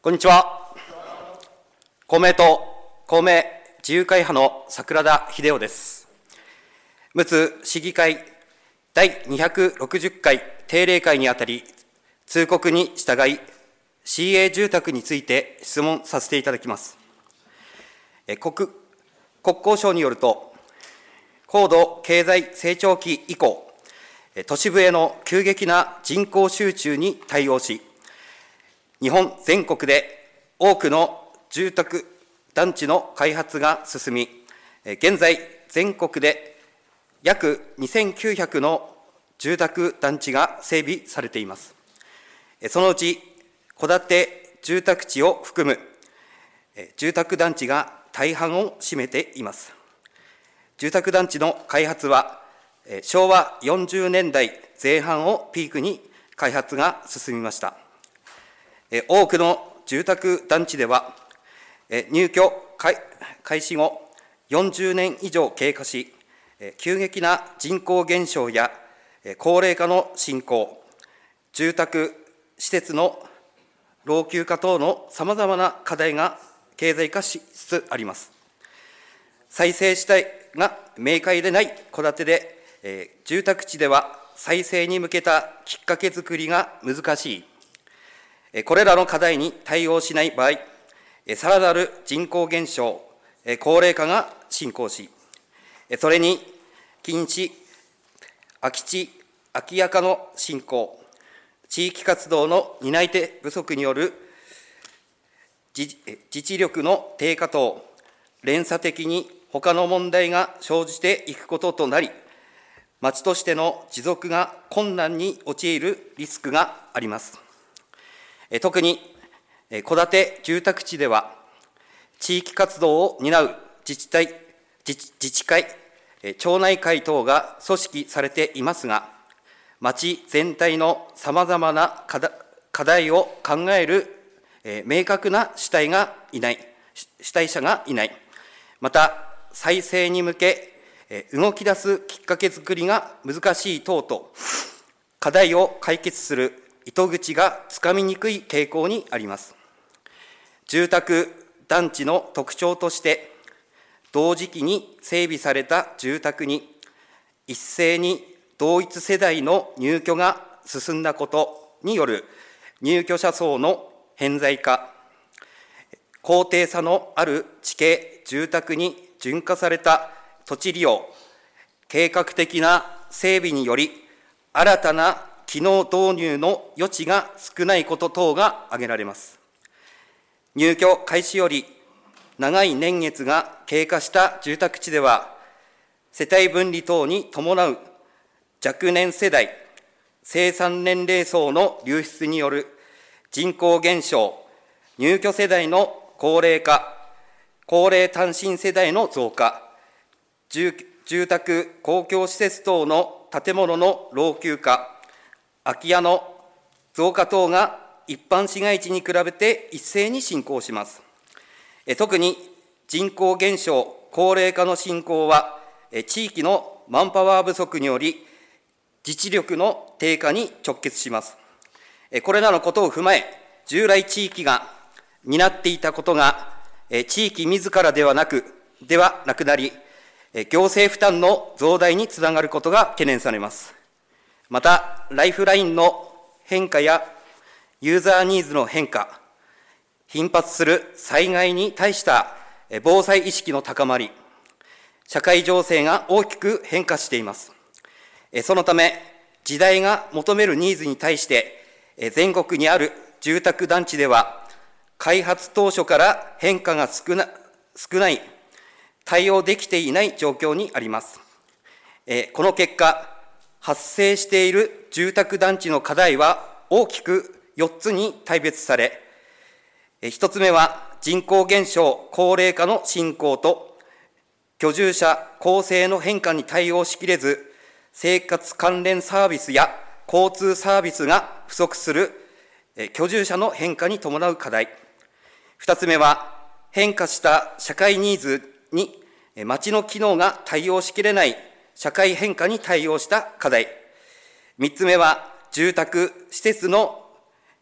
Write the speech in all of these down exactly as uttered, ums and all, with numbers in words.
こんにちは。公明党公明自由会派の桜田秀夫です。陸奥市議会第にひゃくろくじゅっかい定例会にあたり、通告に従い シーエー 住宅について質問させていただきます。国国交省によると、高度経済成長期以降、都市部への急激な人口集中に対応し、日本全国で多くの住宅団地の開発が進み、現在全国で約にせんきゅうひゃくの住宅団地が整備されています。そのうち戸建て住宅地を含む住宅団地が大半を占めています。住宅団地の開発はしょうわよんじゅうねんだいぜん半をピークに開発が進みました。多くの住宅団地では入居開始後よんじゅうねん以上経過し、急激な人口減少や高齢化の進行、住宅施設の老朽化等のさまざまな課題が経済化しつつあります。再生主体が明快でない戸建てで、えー、住宅地では再生に向けたきっかけ作りが難しい、えー、これらの課題に対応しない場合、えー、さらなる人口減少、えー、高齢化が進行し、えー、それに近地、空き地、空き家化の進行、地域活動の担い手不足による自治力の低下等、連鎖的に他の問題が生じていくこととなり、町としての持続が困難に陥るリスクがあります。特に戸建て住宅地では、地域活動を担う自治体、自治会、町内会等が組織されていますが、町全体のさまざまな課題を考える明確な主体がいない、主体者がいない、また再生に向け動き出すきっかけ作りが難しい等と、課題を解決する糸口がつかみにくい傾向にあります。住宅団地の特徴として、同時期に整備された住宅に一斉に同一世代の入居が進んだことによる入居者層の偏在化、高低差のある地形、住宅に順化された土地利用、計画的な整備により、新たな機能導入の余地が少ないこと等が挙げられます。入居開始より長い年月が経過した住宅地では、世帯分離等に伴う若年世代、生産年齢層の流出による人口減少、入居世代の高齢化、高齢単身世代の増加、住宅、公共施設等の建物の老朽化、空き家の増加等が一般市街地に比べて一斉に進行します。特に人口減少、高齢化の進行は、地域のマンパワー不足により、自治力の低下に直結します。これらのことを踏まえ、従来地域が担っていたことが、地域自らではなく、ではなくなり、行政負担の増大につながることが懸念されます。また、ライフラインの変化やユーザーニーズの変化、頻発する災害に対した防災意識の高まり、社会情勢が大きく変化しています。そのため、時代が求めるニーズに対して、全国にある住宅団地では、開発当初から変化が少な、少ない、対応できていない状況にあります。この結果、発生している住宅団地の課題は大きくよっつに大別され、ひとつめは人口減少、高齢化の進行と、居住者構成の変化に対応しきれず、生活関連サービスや交通サービスが不足する居住者の変化に伴う課題。二つ目は、変化した社会ニーズに町の機能が対応しきれない社会変化に対応した課題。三つ目は、住宅施設の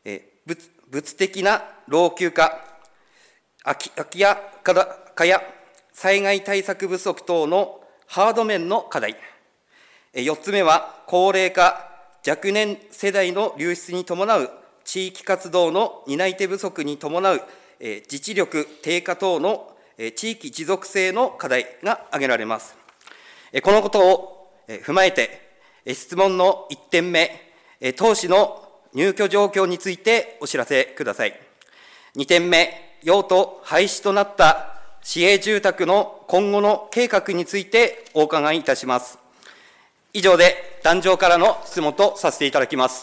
物物的な老朽化、空き空き家化や災害対策不足等のハード面の課題。よっつめは、高齢化、若年世代の流出に伴う地域活動の担い手不足に伴う自治力低下等の地域持続性の課題が挙げられます。このことを踏まえて、質問のいってんめ、当市の入居状況についてお知らせください。にてんめ、用途廃止となった市営住宅の今後の計画についてお伺いいたします。以上で壇上からの質問とさせていただきます。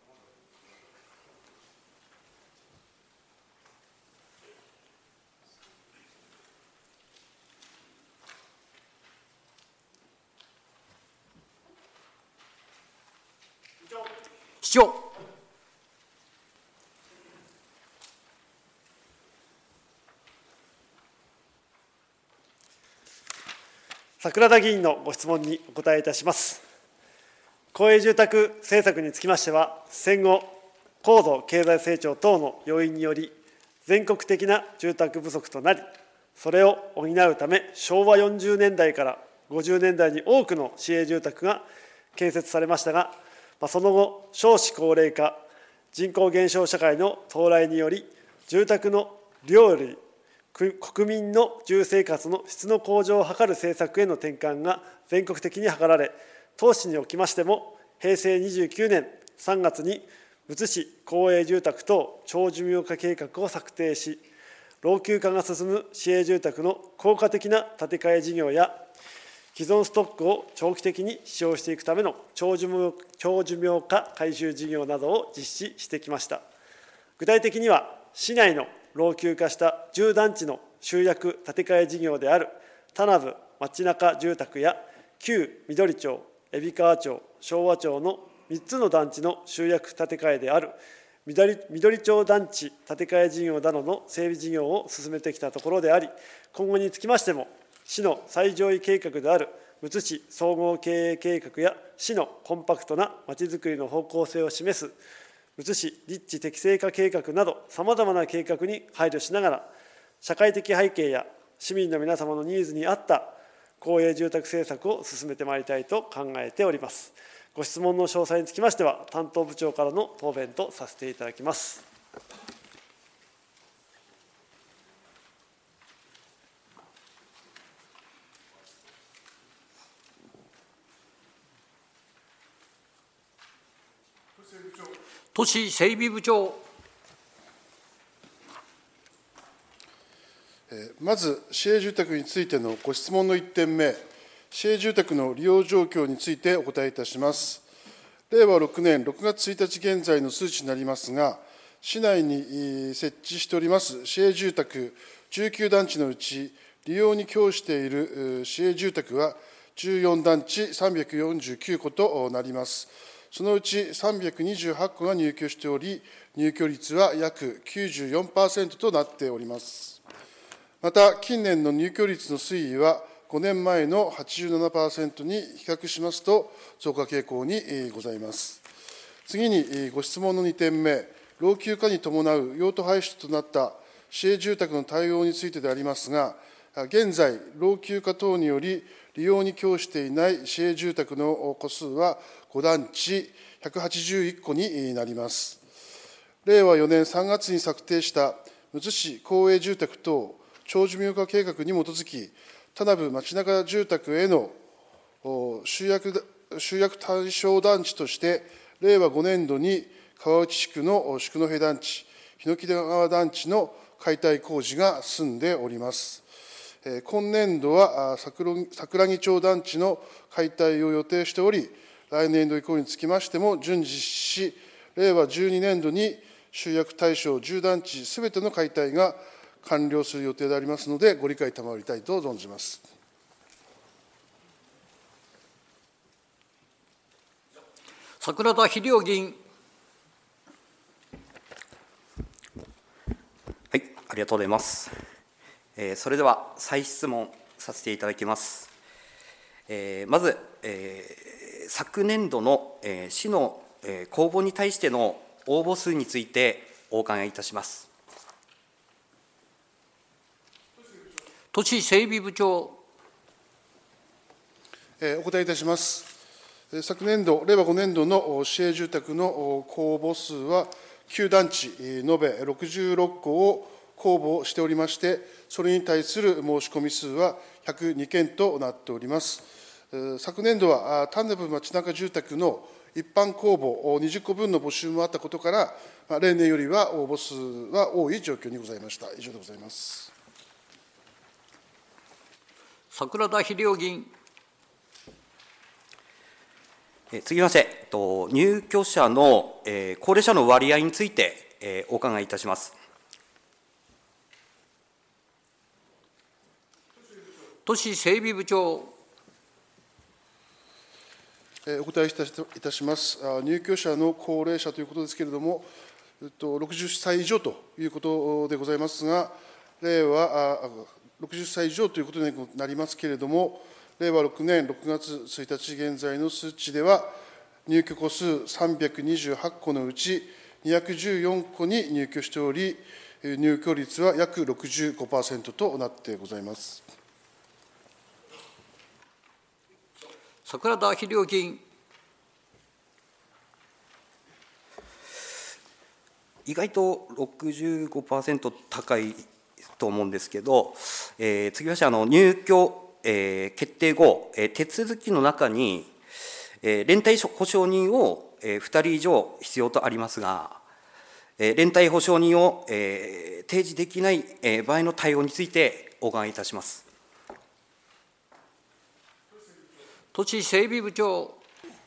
市長。 桜田議員のご質問にお答えいたします。公営住宅政策につきましては、戦後、高度経済成長等の要因により、全国的な住宅不足となり、それを補うため、しょうわよんじゅうねんだいからごじゅうねんだいに多くの市営住宅が建設されましたが、その後、少子高齢化、人口減少社会の到来により、住宅の量より国民の住生活の質の向上を図る政策への転換が全国的に図られ、当市におきましても、へいせいにじゅうきゅうねんさんがつに、むつ市公営住宅等長寿命化計画を策定し、老朽化が進む市営住宅の効果的な建て替え事業や、既存ストックを長期的に使用していくための長寿命、長寿命化改修事業などを実施してきました。具体的には、市内の老朽化した住団地の集約建て替え事業である田名部町中住宅や旧緑町、海老川町、昭和町のみっつの団地の集約建て替えである緑緑町団地建て替え事業などの整備事業を進めてきたところであり、今後につきましても、市の最上位計画であるむつ市総合経営計画や市のコンパクトなまちづくりの方向性を示すむつ市立地適正化計画など、さまざまな計画に配慮しながら、社会的背景や市民の皆様のニーズに合った公営住宅政策を進めてまいりたいと考えております。ご質問の詳細につきましては、担当部長からの答弁とさせていただきます。 都市整備部長。 まず、市営住宅についてのご質問のいってんめ、市営住宅の利用状況についてお答えいたします。れいわろくねんろくがつついたち現在の数値になりますが、市内に設置しております市営住宅じゅうきゅうだんちのうち、利用に供している市営住宅はじゅうよんだんちさんびゃくよんじゅうきゅうことなります。そのうちさんびゃくにじゅうはちこが入居しており、入居率は約 きゅうじゅうよんパーセント となっております。また、近年の入居率の推移は、ごねんまえのはちじゅうななパーセントに比較しますと、増加傾向にございます。次に、ご質問のにてんめ、老朽化に伴う用途廃止となった市営住宅の対応についてでありますが、現在、老朽化等により利用に供していない市営住宅の戸数はごだんちひゃくはちじゅういっこになります。れいわよねんさんがつに策定したむつ市公営住宅等長寿命化計画に基づき、田名部町中住宅への集約集約対象団地として、れいわごねんどに川内地区の宿戸団地、檜川団地の解体工事が進んでおります。今年度は桜木町団地の解体を予定しており、来年度以降につきましても順次実施し、れいわじゅうにねんどに集約対象じゅうだんちすべての解体が完了する予定でありますので、ご理解賜りたいと存じます。 桜田秀夫議員。 はい、ありがとうございます。えー、それでは再質問させていただきます。えー、まず、えー、昨年度の、えー、市の、えー、公募に対しての応募数についてお伺いいたします。 都市整備部長。 お答えいたします。昨年度、令和ごねん度の市営住宅の公募数は、旧団地延べろくじゅうろっこを公募しておりまして、それに対する申し込み数はひゃくにけんとなっております。昨年度は、丹波町中住宅の一般公募にじゅっこぶんの募集もあったことから、例年よりは応募数は多い状況にございました。以上でございます。 桜田秀夫議員。 続きまして、入居者の高齢者の割合についてお伺いいたします。 都市整備部長。 お答えいたします。入居者の高齢者ということですけれども、ろくじゅっさい以上ということでございますが、令和ろくじゅっさい以上ということになりますけれども、令和ろくねんろくがつついたち現在の数値では、入居戸数さんびゃくにじゅうはっこのうちにひゃくじゅうよんこに入居しており、入居率は約 ろくじゅうごパーセント となってございます。 桜田秀夫議員。 意外と ろくじゅうごパーセント 高いと思うんですけど、えー、次はあの入居、えー、決定後、えー、手続きの中に、えー、連帯保証人を、えー、ふたり以上必要とありますが、えー、連帯保証人を、えー、提示できない、えー、場合の対応についてお伺いいたします。 都市整備部長。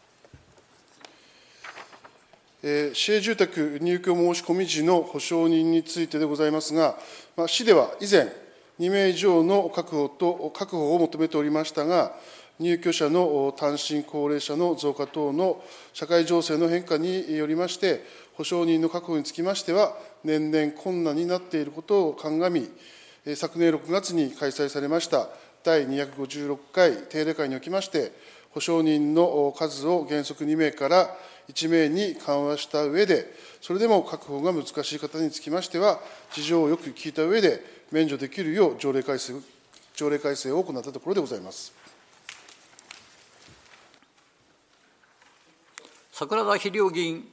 えー、市営住宅入居申し込み時の保証人についてでございますが、まあ、市では以前、にめい以上の確保と確保を求めておりましたが、入居者の単身高齢者の増加等の社会情勢の変化によりまして、保証人の確保につきましては、年々困難になっていることを鑑み、昨年ろくがつに開催されましただいにひゃくごじゅうろっかい定例会におきまして、保証人の数を原則にめいからいちめいに緩和した上で、それでも確保が難しい方につきましては、事情をよく聞いた上で、免除できるよう条例改正、条例改正を行ったところでございます。 桜田秀夫議員。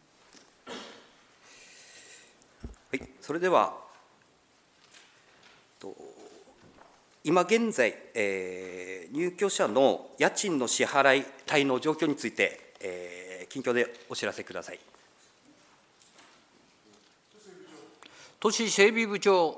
はい、それでは、今現在、えー、入居者の家賃の支払い滞納状況について、えー、近況でお知らせください。 都市整備部長。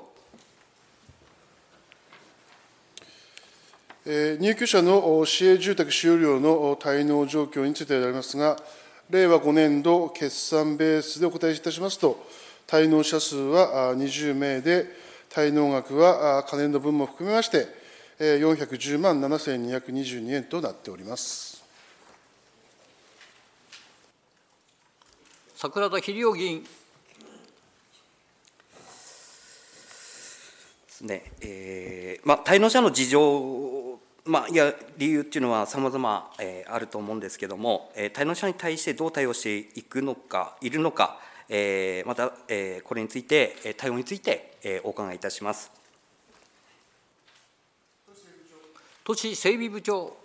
えー、入居者の市営住宅使用料の滞納状況についてでありますが、令和ごねん度決算ベースでお答えいたしますと、滞納者数はにじゅうめいで、滞納額は可年度分も含めまして、よんひゃくじゅうまんななせんにひゃくにじゅうにえんとなっております。 桜田秀夫議員。 ですね、えーまあ、滞納者の事情、まあ、いや理由っていうのはさまざまあると思うんですけれども、えー、滞納者に対してどう対応していくのか、いるのか、えー、また、えー、これについて、対応について、えー、お伺いいたします。 都市整備部長。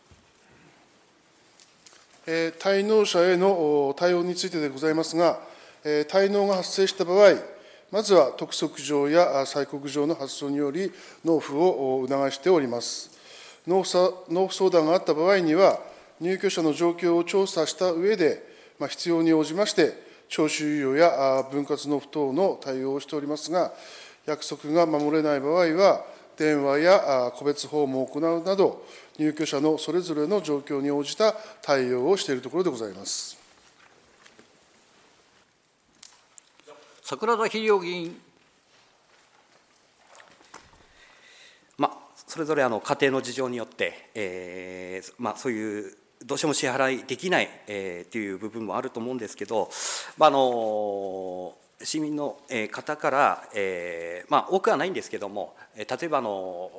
えー、滞納者への対応についてでございますが、えー、滞納が発生した場合、まずは督促状や催告状の発送により、納付を促しております。納付納付相談があった場合には、入居者の状況を調査した上で、まあ、必要に応じまして、徴収猶予や分割納付等の対応をしておりますが、約束が守れない場合は、電話や個別訪問を行うなど、入居者のそれぞれの状況に応じた対応をしているところでございます。 桜田秀夫議員。 まあ、それぞれあの家庭の事情によって、えーまあ、そういうどうしても支払いできない、えー、という部分もあると思うんですけど、まあ、あの市民の方から、えーまあ、多くはないんですけども、例えばあの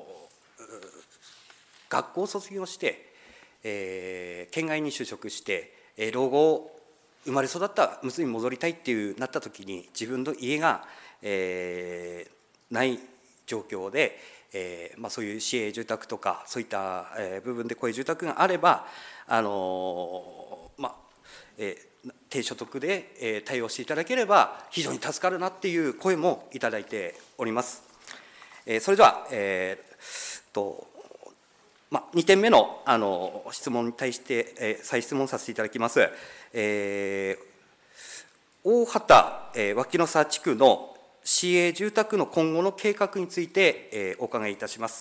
学校を卒業して、えー、県外に就職して、えー、老後生まれ育ったむつに戻りたいっていうなった時に、自分の家が、えー、ない状況で、えーまあ、そういう市営住宅とかそういった、えー、部分でこういう住宅があれば、あのーまあえー、低所得で、えー、対応していただければ非常に助かるなっていう声もいただいております。えー、それでは、えーとまあ、にてんめ の, あの質問に対して、えー、再質問させていただきます。えー、大畑、えー、脇の沢地区の市営住宅の今後の計画について、えー、お伺いいたします。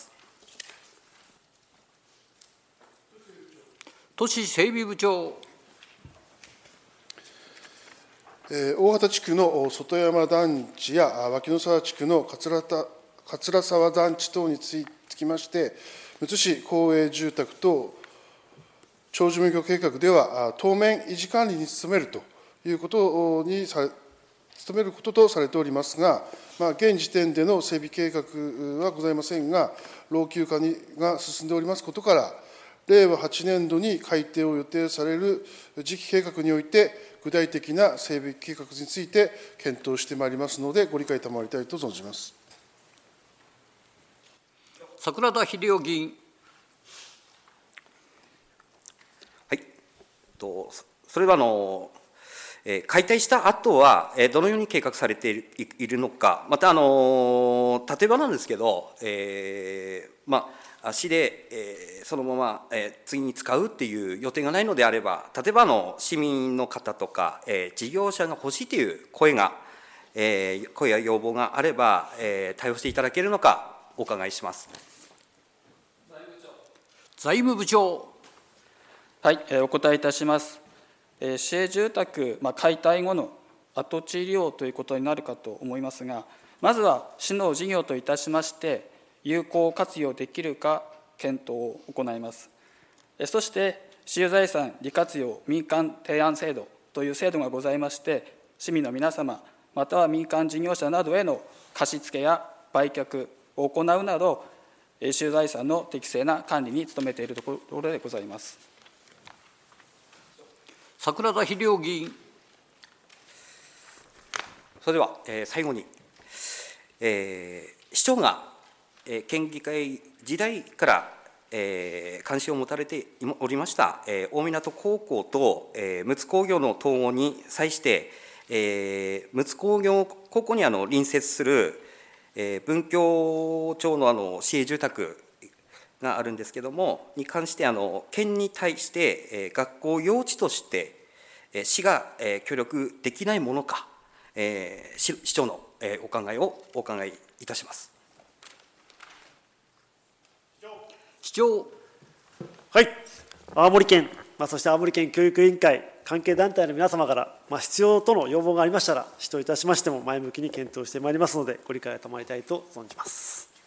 都市整備部長。 えー、大畑地区の外山団地や脇の沢地区の桂田桂沢団地等につきまして、むつ市公営住宅等長寿免許計画では、当面維持管理に努めるということにされ、努めることとされておりますが、まあ、現時点での整備計画はございませんが、老朽化にが進んでおりますことから、れいわはちねんどに改定を予定される次期計画において、具体的な整備計画について検討してまいりますので、ご理解賜りたいと存じます。 桜田秀夫議員。 はい、とそれはあの、えー、解体した後は、えー、どのように計画されている、いるのか、またあの例えばなんですけど、えー、まあ市で、えー、そのまま、えー、次に使うっていう予定がないのであれば、例えばあの市民の方とか、えー、事業者が欲しいという声が、えー、声や要望があれば、えー、対応していただけるのかお伺いします。 財務部長。 はい、お答えいたします。市営住宅、まあ、解体後の跡地利用ということになるかと思いますが、まずは市の事業といたしまして、有効活用できるか検討を行います。そして、私有財産利活用民間提案制度という制度がございまして、市民の皆様、または民間事業者などへの貸付や売却を行うなど、私有財産の適正な管理に努めているところでございます。 桜田秀夫議員。 それでは、えー、最後に、えー、市長が、えー、県議会時代から、えー、関心を持たれておりました、えー、大湊高校と、えー、陸奥工業の統合に際して、えー、陸奥工業高校にあの隣接する、えー、文京町のあの市営住宅があるんですけれども、に関してあの県に対して、えー、学校用地として、えー、市が、えー、協力できないものか、えー、市, 市長の、えー、お考えをお伺いいたします。 市長。 はい、青森県、まあ、そして青森県教育委員会、関係団体の皆様から、まあ、必要との要望がありましたら、市といたしましても前向きに検討してまいりますので、ご理解を賜りたいと存じます。